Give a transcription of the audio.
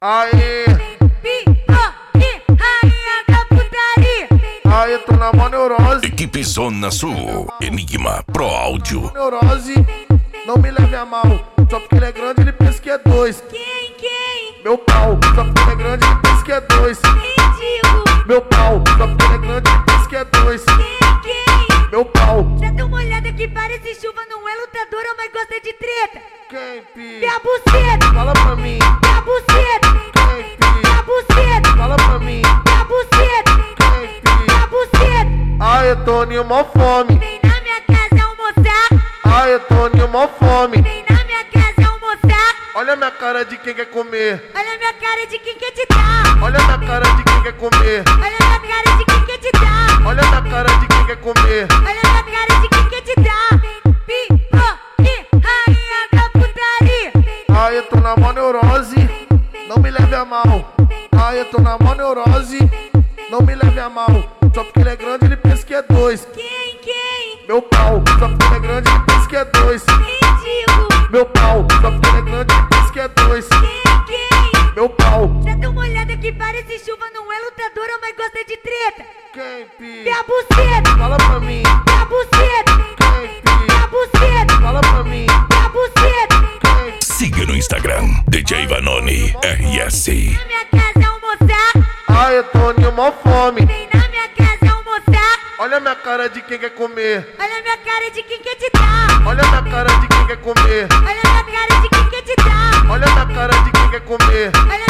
Aê, Rainha da putaria. aê, tô na mó neurose. Equipe Zona Sul, Enigma Pro Áudio. Neurose, não me leve a mal. Só porque ele é grande, ele pensa que é dois. Quem? Meu pau, só porque ele é grande, ele pensa que é dois. Ridículo. Meu pau, só porque ele é grande, ele pensa que é dois. Quem? Meu pau, Cê dá uma olhada que parece chuva, não é lutadora, mas gosta de treta. quem, pi? Minha buceta, Fala pra mim, minha buceta, quem, pi? minha buceta, Fala pra mim, minha buceta, quem, pi? minha buceta. Aê, Toninho, mó fome. Vem na minha casa almoçar, Aê, Toninho, mó fome. vem na minha casa almoçar. Olha a minha cara de quem quer comer. Olha a minha cara de quem quer te dar. Olha a minha cara de quem quer comer. Olha a minha cara de quem quer te dar. Olha a minha cara de quem quer comer. Olha a minha cara de quem quer te dar. Rainha da putaria. Aê, tô na mó neurose, não me leve a mal. Aê, tô na mó neurose, não me leve a mal. Só porque ele é grande, ele pensa que é dois. Quem? Meu pau, só porque ele é grande, ele pensa que é dois. Ridículo. Meu pau, só porque ele é grande, ele pensa que é dois. Quem? Meu pau, Cê dá uma olhada que parece chuva, não é lutadora, mas gosta de treta. quem, pi? Minha buceta, Fala pra mim, minha buceta, quem, pi? minha buceta, Fala pra mim, minha buceta. quem? Siga no Instagram, DJ Vanoni RS. Na minha casa almoçar, Aê, Toninho, mó fome. vem na minha casa almoçar. Olha a minha cara de quem quer comer. Olha a minha cara de quem quer te dar. Olha a minha cara de quem quer comer. Olha a minha cara de quem quer te dar. Olha a minha cara de quem quer comer. Olha